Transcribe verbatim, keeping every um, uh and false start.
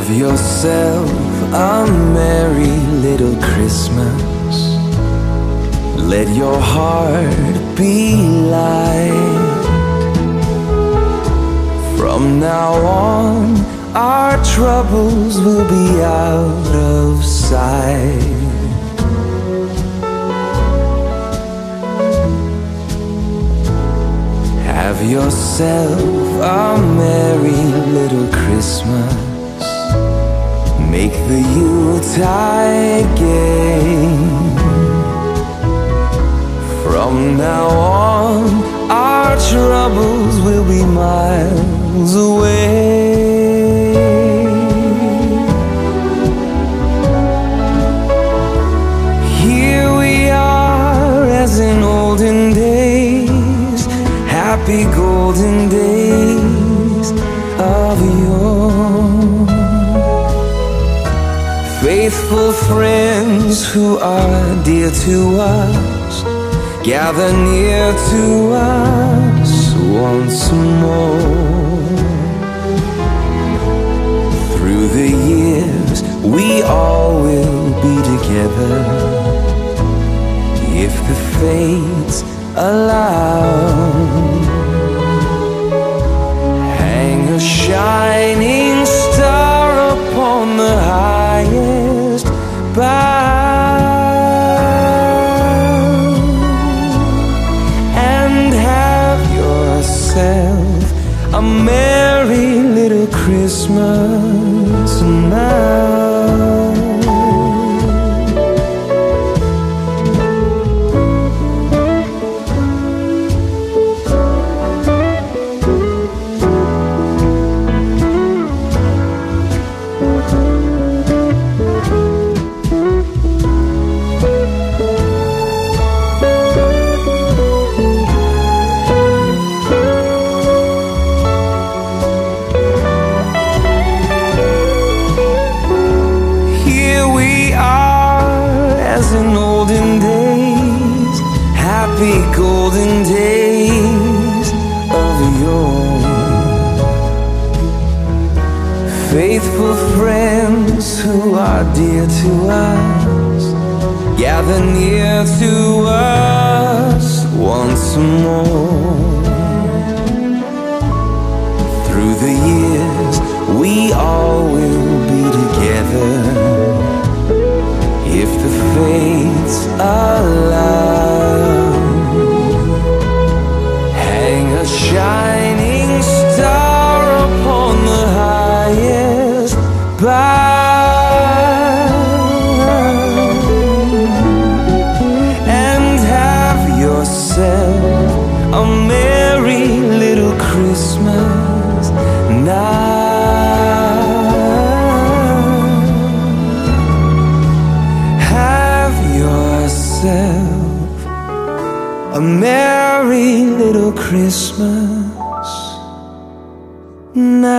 Have yourself a merry little Christmas. Let your heart be light. From now on, our troubles will be out of sight. Have yourself a merry little Christmas. Make the Yuletide gay. From now on, our troubles will be miles away. Here we are as in olden days, happy golden days of yore. Faithful friends who are dear to us, gather near to us once more. Through the years we all will be together, if the fates allow. Hang a shining star upon the highest bough, and have yourself a merry little Christmas now. Happy golden days of yore. Faithful friends who are dear to us, gather near to us once more. Through the years we all will be together, if the fates allow. Shining star upon the highest bough, and have yourself a merry little Christmas now. Have yourself a merry little Christmas now.